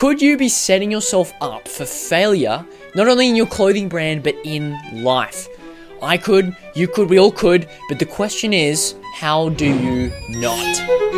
Could you be setting yourself up for failure, not only in your clothing brand, but in life? I could, you could, we all could, but the question is, how do you not?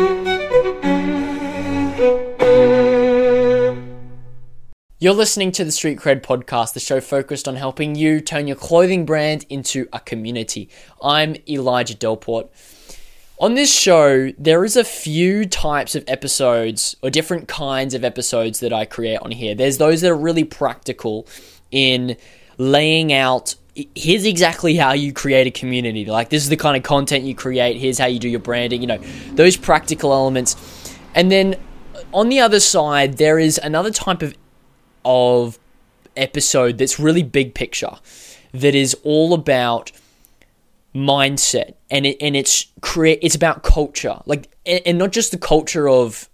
You're listening to the Street Cred Podcast, the show focused on helping you turn your clothing brand into a community. I'm Elijah Delport. On this show, there is a few types of episodes or different kinds of episodes that I create on here. There's those that are really practical in laying out, here's exactly how you create a community. Like, this is the kind of content you create. Here's how you do your branding, those practical elements. And then on the other side, there is another type of episode that's really big picture, that is all about mindset, and it's about culture, and not just the culture of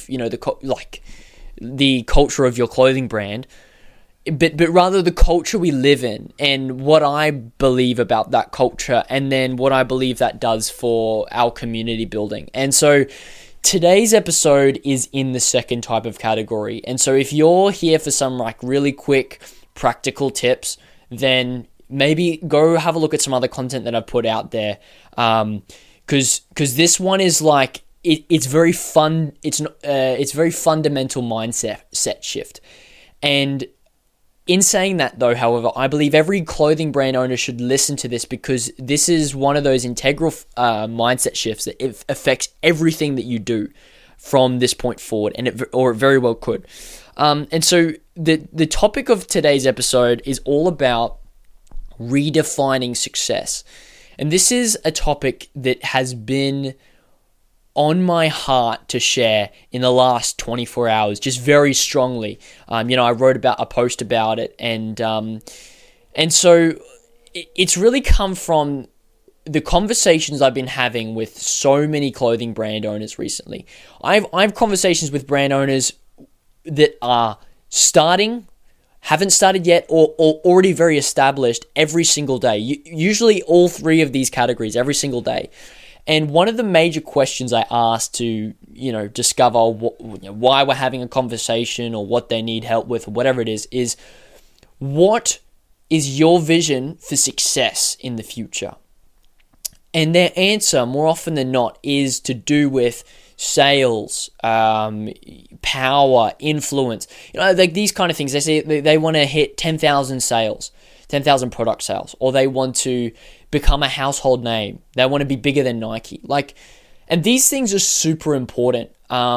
the culture of your clothing brand, but rather the culture we live in, and what I believe about that culture, and then what I believe that does for our community building. And so today's episode is in the second type of category. And so if you're here for some really quick practical tips, then maybe go have a look at some other content that I've put out there. Because this one is it's very fun. It's very fundamental mindset shift. And in saying that though, however, I believe every clothing brand owner should listen to this, because this is one of those integral mindset shifts that it affects everything that you do from this point forward, and it very well could. And so the topic of today's episode is all about redefining success. And this is a topic that has been on my heart to share in the last 24 hours, just very strongly. I wrote about a post about it, and so it's really come from the conversations I've been having with so many clothing brand owners recently. I have conversations with brand owners that are haven't started yet, or already very established every single day. Usually all three of these categories every single day. And one of the major questions I ask to, discover why we're having a conversation, or what they need help with, or whatever it is what is your vision for success in the future? And their answer, more often than not, is to do with sales, power, influence, these kind of things. They say they want to hit 10,000 sales, 10,000 product sales, or they want to become a household name. They want to be bigger than Nike. And these things are super important,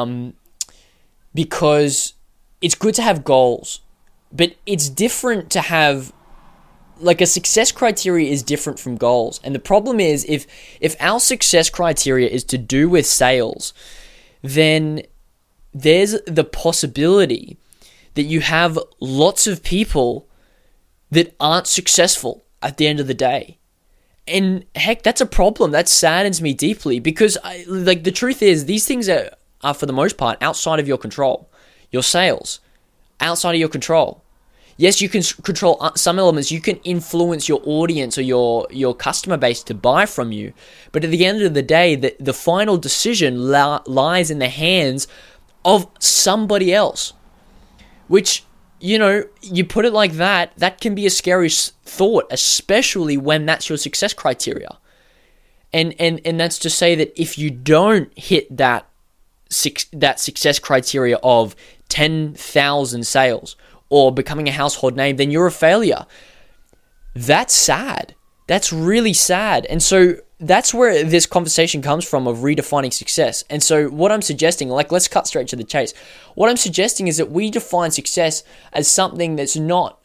because it's good to have goals, but it's different to have, a success criteria is different from goals. And the problem is, if our success criteria is to do with sales, then there's the possibility that you have lots of people that aren't successful at the end of the day. And heck, that's a problem. That saddens me deeply, because the truth is, these things are for the most part outside of your control. Your sales, outside of your control. Yes, you can control some elements. You can influence your audience or your customer base to buy from you. But at the end of the day, the final decision lies in the hands of somebody else. Which, you put it like that, that can be a scary thought, especially when that's your success criteria. And that's to say that if you don't hit that success criteria of 10,000 sales, or becoming a household name, then you're a failure. That's sad. That's really sad. And so that's where this conversation comes from, of redefining success. And so what I'm suggesting, let's cut straight to the chase. What I'm suggesting is that we define success as something that's not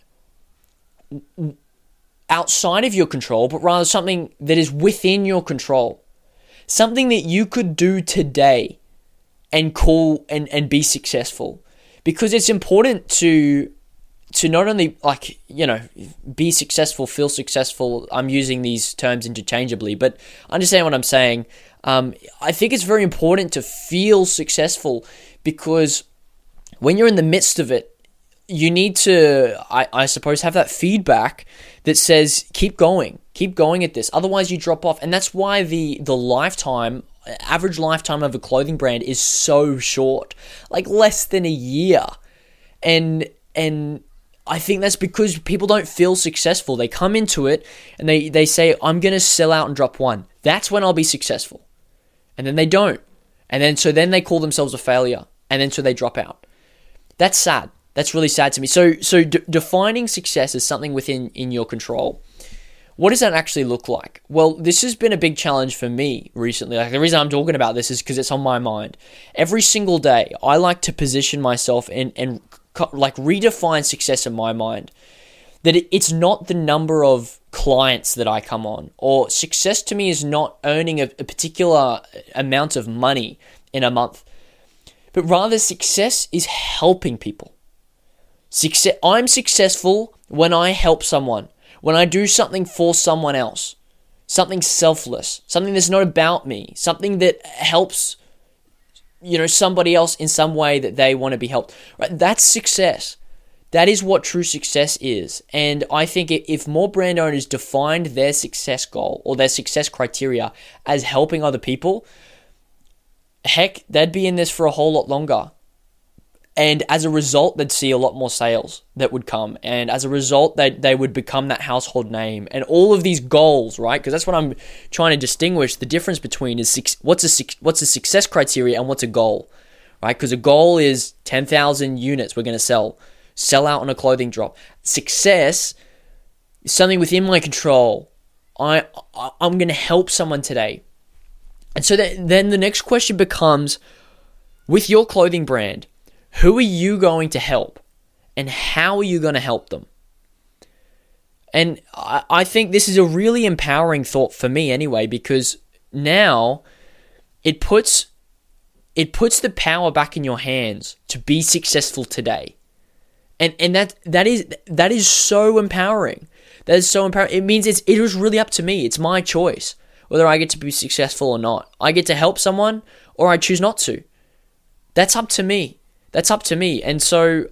outside of your control, but rather something that is within your control. Something that you could do today and call and be successful. Because it's important to not only be successful, feel successful. I'm using these terms interchangeably, but understand what I'm saying. I think it's very important to feel successful, because when you're in the midst of it, you need to, I suppose, have that feedback that says, keep going at this. Otherwise you drop off. And that's why the average lifetime of a clothing brand is so short, less than a year. And I think that's because people don't feel successful. They come into it and they say, I'm going to sell out and drop one. That's when I'll be successful. And then they don't. And then they call themselves a failure. And then so they drop out. That's sad. That's really sad to me. So defining success as something within your control. What does that actually look like? Well, this has been a big challenge for me recently. Like, the reason I'm talking about this is because it's on my mind. Every single day, I like to position myself and like redefine success in my mind. That it's not the number of clients that I come on, or success to me is not earning a particular amount of money in a month, but rather success is helping people. I'm successful when I help someone, when I do something for someone else, something selfless, something that's not about me, something that helps, somebody else in some way that they want to be helped. Right? That's success. That is what true success is. And I think if more brand owners defined their success goal or their success criteria as helping other people, heck, they'd be in this for a whole lot longer. And as a result, they'd see a lot more sales that would come. And as a result, they would become that household name. And all of these goals, right? Because that's what I'm trying to distinguish. The difference between is what's a success criteria and what's a goal, right? Because a goal is 10,000 units we're going to sell out on a clothing drop. Success is something within my control. I'm going to help someone today. And so then the next question becomes, with your clothing brand, who are you going to help? And how are you going to help them? And I think this is a really empowering thought for me anyway, because now it puts the power back in your hands to be successful today. And that is so empowering. That is so empowering. It means it was really up to me. It's my choice whether I get to be successful or not. I get to help someone or I choose not to. That's up to me. And so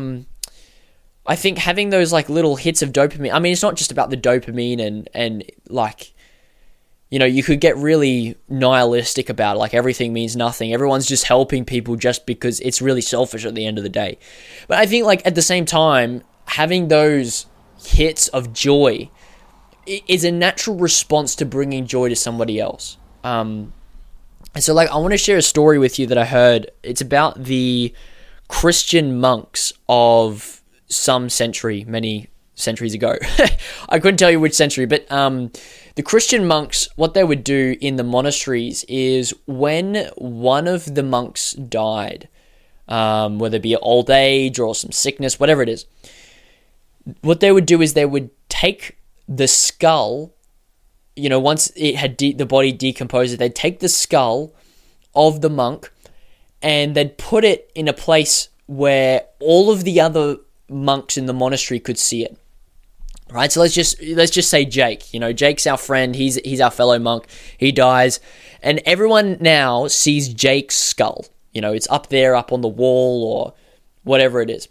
I think having those like little hits of dopamine, I mean, it's not just about the dopamine and like, you could get really nihilistic about it, like everything means nothing. Everyone's just helping people just because it's really selfish at the end of the day. But I think like at the same time, having those hits of joy is a natural response to bringing joy to somebody else. And so like I want to share a story with you that I heard. It's about the Christian monks of some century, many centuries ago. I couldn't tell you which century, but the Christian monks, what they would do in the monasteries is when one of the monks died, whether it be old age or some sickness, whatever it is, what they would do is they would take the skull, once it had the body decomposed, they'd take the skull of the monk and they'd put it in a place where all of the other monks in the monastery could see it. Right, so let's just say Jake. Jake's our friend. He's our fellow monk. He dies, and everyone now sees Jake's skull. It's up there, up on the wall, or whatever it is.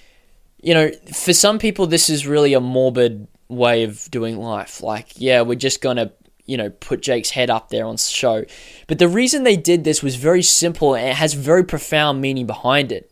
For some people, this is really a morbid way of doing life. Like, yeah, we're just gonna, put Jake's head up there on show. But the reason they did this was very simple, and it has very profound meaning behind it.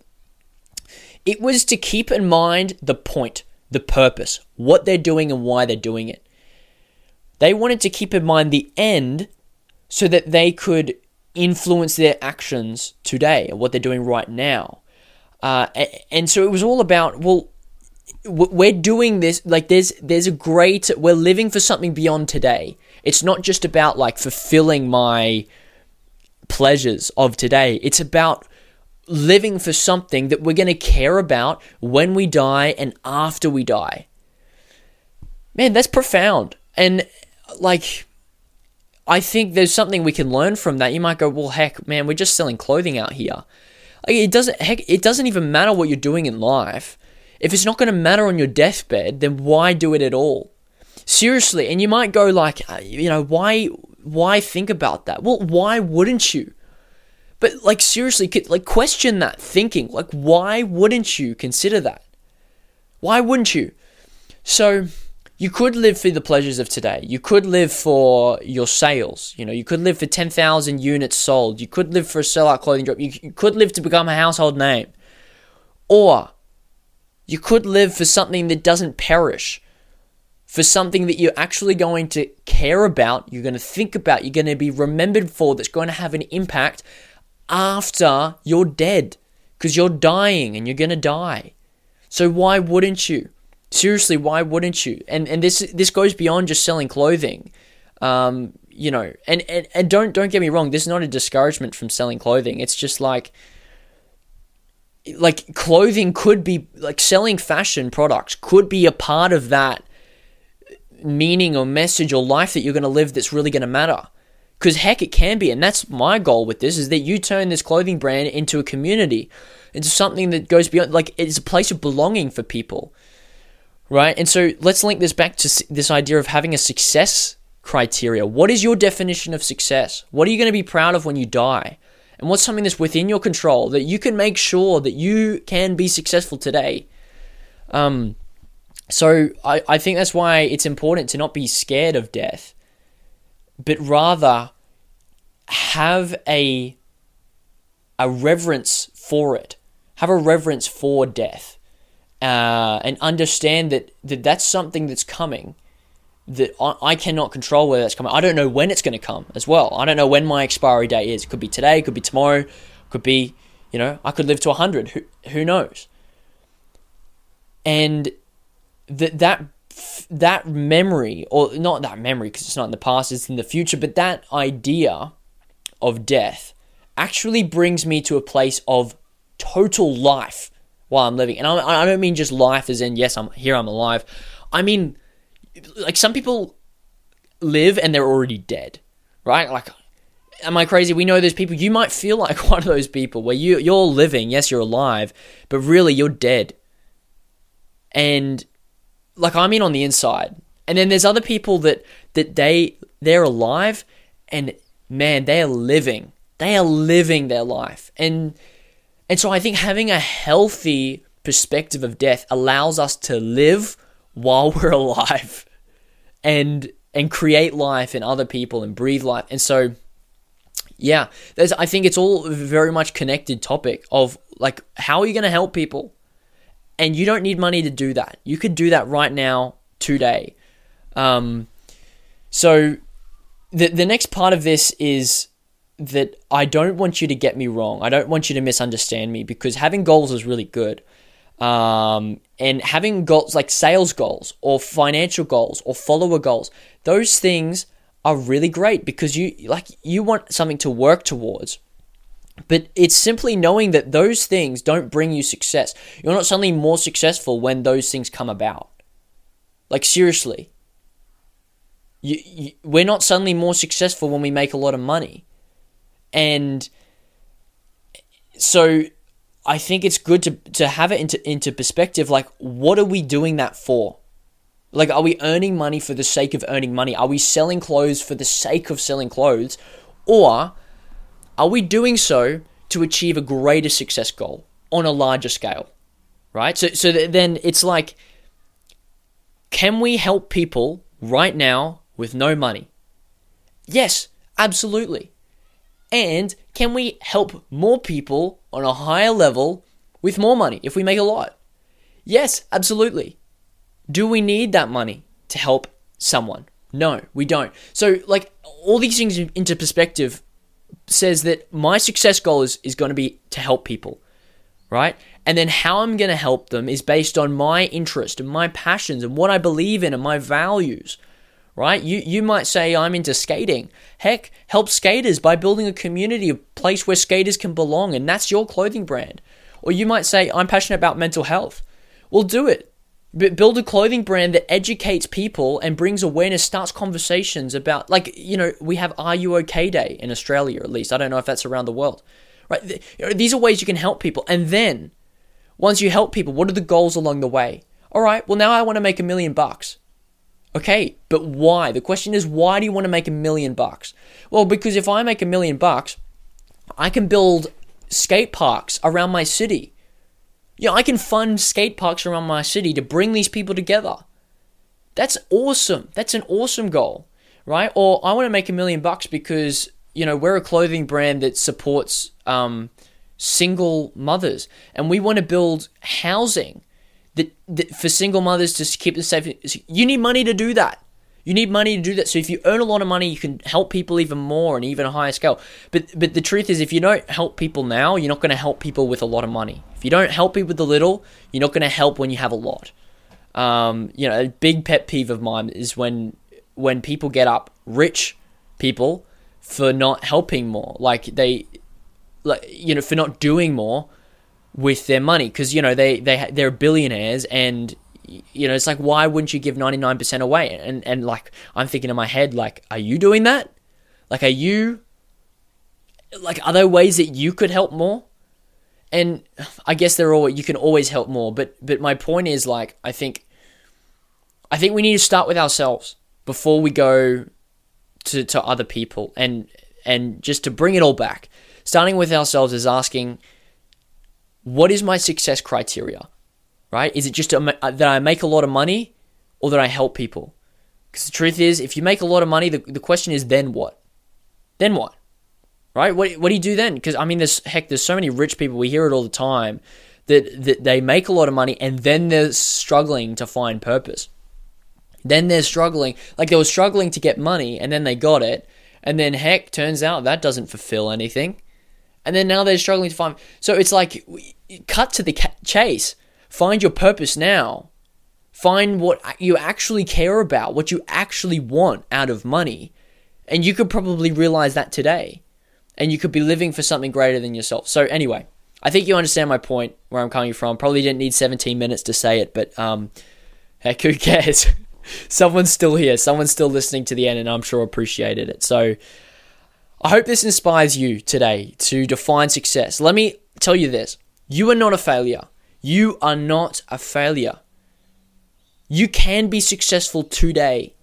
It was to keep in mind the point, the purpose, what they're doing and why they're doing it. They wanted to keep in mind the end so that they could influence their actions today and what they're doing right now. And so it was all about, well, we're doing this, like there's a great, we're living for something beyond today. It's not just about like fulfilling my pleasures of today. It's about living for something that we're going to care about when we die and after we die. Man, that's profound. And like, I think there's something we can learn from that. You might go, well, heck, man, we're just selling clothing out here. Like, it doesn't even matter what you're doing in life. If it's not going to matter on your deathbed, then why do it at all? Seriously. And you might go like, why think about that? Well, why wouldn't you? But like seriously, like question that thinking. Like, why wouldn't you consider that? Why wouldn't you? So you could live for the pleasures of today. You could live for your sales. You could live for 10,000 units sold. You could live for a sellout clothing drop. You could live to become a household name. Or You could live for something that doesn't perish, for something that you're actually going to care about, you're going to think about, you're going to be remembered for, that's going to have an impact after you're dead, because you're dying and you're going to die. So why wouldn't you? Seriously, why wouldn't you? And this goes beyond just selling clothing. And don't get me wrong, this is not a discouragement from selling clothing. It's just like clothing could be, like, selling fashion products could be a part of that meaning or message or life that you're going to live that's really going to matter. Because heck, it can be. And that's my goal with this, is that you turn this clothing brand into a community, into something that goes beyond, like, it's a place of belonging for people, right? And so let's link this back to this idea of having a success criteria. What is your definition of success? What are you going to be proud of when you die? And what's something that's within your control that you can make sure that you can be successful today? So I think that's why it's important to not be scared of death, but rather have a reverence for it. Have a reverence for death, and understand that that's something that's coming, that I cannot control whether that's coming. I don't know when it's going to come as well. I don't know when my expiry date is. It could be today, it could be tomorrow, it could be, I could live to 100. Who knows? And that memory, or not that memory because it's not in the past, it's in the future, but that idea of death actually brings me to a place of total life while I'm living. And I don't mean just life as in, yes, I'm here, I'm alive. I mean, like, some people live and they're already dead, right? Like, am I crazy? We know those people. You might feel like one of those people where you're living, yes, you're alive, but really you're dead. And like, I mean, on the inside. And then there's other people that they're alive, and man, they are living their life. And so I think having a healthy perspective of death allows us to live while we're alive, and create life in other people and breathe life. And so, yeah, I think it's all very much connected topic of, like, how are you going to help people? And you don't need money to do that. You could do that right now, today. So the next part of this is that I don't want you to get me wrong. I don't want you to misunderstand me, because having goals is really good. And having goals like sales goals or financial goals or follower goals, those things are really great because you want something to work towards. But it's simply knowing that those things don't bring you success. You're not suddenly more successful when those things come about. Like, seriously. We're not suddenly more successful when we make a lot of money. And so I think it's good to have it into perspective. Like, what are we doing that for? Like, are we earning money for the sake of earning money? Are we selling clothes for the sake of selling clothes? Or are we doing so to achieve a greater success goal on a larger scale, right? So then it's like, can we help people right now with no money? Yes, absolutely. And can we help more people on a higher level with more money if we make a lot? Yes, absolutely. Do we need that money to help someone? No, we don't. So, like, all these things into perspective says that my success goal is going to be to help people, right? And then how I'm going to help them is based on my interest and my passions and what I believe in and my values, right? You might say, I'm into skating. Heck, help skaters by building a community, a place where skaters can belong, and that's your clothing brand. Or you might say, I'm passionate about mental health. Well, do it. Build a clothing brand that educates people and brings awareness, starts conversations about, like, we have Are You OK Day in Australia, at least. I don't know if that's around the world, right? These are ways you can help people. And then once you help people, what are the goals along the way? All right, well, now I want to make $1 million. Okay, but why? The question is, why do you want to make $1 million? Well, because if I make $1 million, I can build skate parks around my city. I can fund skate parks around my city to bring these people together. That's awesome. That's an awesome goal, right? Or I want to make $1 million because, we're a clothing brand that supports single mothers, and we want to build housing that for single mothers to keep the safe, you need money to do that. You need money to do that. So if you earn a lot of money, you can help people even more and even a higher scale. But the truth is, if you don't help people now, you're not going to help people with a lot of money. If you don't help people with a little, you're not going to help when you have a lot. A big pet peeve of mine is when people get up, rich people, for not helping more, for not doing more with their money, because they're billionaires, and it's like, why wouldn't you give 99% away? And like, I'm thinking in my head, like, are you doing that? Like, are there ways that you could help more? And I guess you can always help more, but my point is, like, I think we need to start with ourselves before we go to other people, and just to bring it all back, starting with ourselves is asking, what is my success criteria, right? Is it just that I make a lot of money, or that I help people? Because the truth is, if you make a lot of money, the question is, then what? Then what? Right? What do you do then? Because, I mean, there's so many rich people, we hear it all the time, that they make a lot of money and then they're struggling to find purpose. Then they're struggling, like they were struggling to get money, and then they got it, and then turns out that doesn't fulfill anything. And then now they're struggling to find. So it's like, cut to the chase. Find your purpose now. Find what you actually care about, what you actually want out of money. And you could probably realize that today. And you could be living for something greater than yourself. So anyway, I think you understand my point, where I'm coming from. Probably didn't need 17 minutes to say it, but heck, who cares? Someone's still here. Someone's still listening to the end, and I'm sure appreciated it. So I hope this inspires you today to define success. Let me tell you this. You are not a failure. You are not a failure. You can be successful today.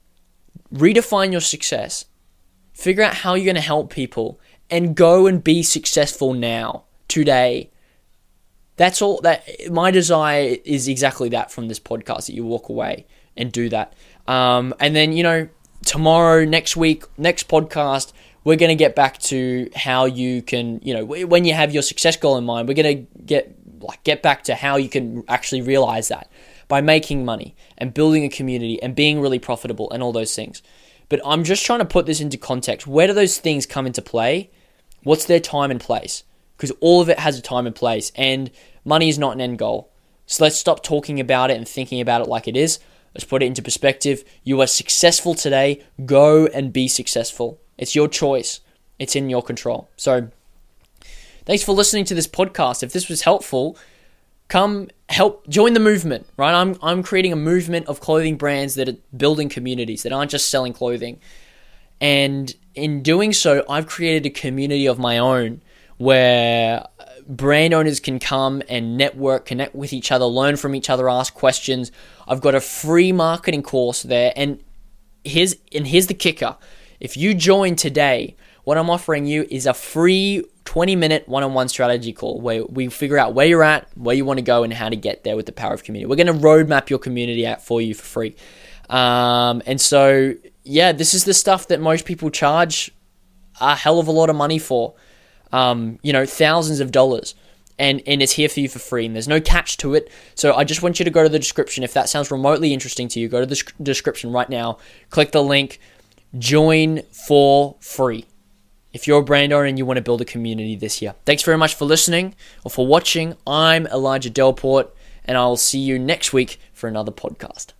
Redefine your success. Figure out how you're going to help people, and go and be successful now, today. That's all. My desire is exactly that from this podcast, that you walk away and do that. And then, tomorrow, next week, next podcast, we're going to get back to how you can, when you have your success goal in mind, we're going to get back to how you can actually realize that by making money and building a community and being really profitable and all those things. But I'm just trying to put this into context. Where do those things come into play? What's their time and place? Because all of it has a time and place, and money is not an end goal. So let's stop talking about it and thinking about it like it is. Let's put it into perspective. You are successful today. Go and be successful. It's your choice. It's in your control. So thanks for listening to this podcast. If this was helpful, come join the movement, right? I'm creating a movement of clothing brands that are building communities, that aren't just selling clothing. And in doing so, I've created a community of my own where brand owners can come and network, connect with each other, learn from each other, ask questions. I've got a free marketing course there. And here's the kicker. If you join today, what I'm offering you is a free 20-minute one-on-one strategy call where we figure out where you're at, where you want to go, and how to get there with the power of community. We're going to roadmap your community out for you for free. And so, this is the stuff that most people charge a hell of a lot of money for, thousands of dollars. And it's here for you for free, and there's no catch to it. So I just want you to go to the description. If that sounds remotely interesting to you, go to the description right now, click the link, join for free. If you're a brand owner and you want to build a community this year. Thanks very much for listening or for watching. I'm Elijah Delport, and I'll see you next week for another podcast.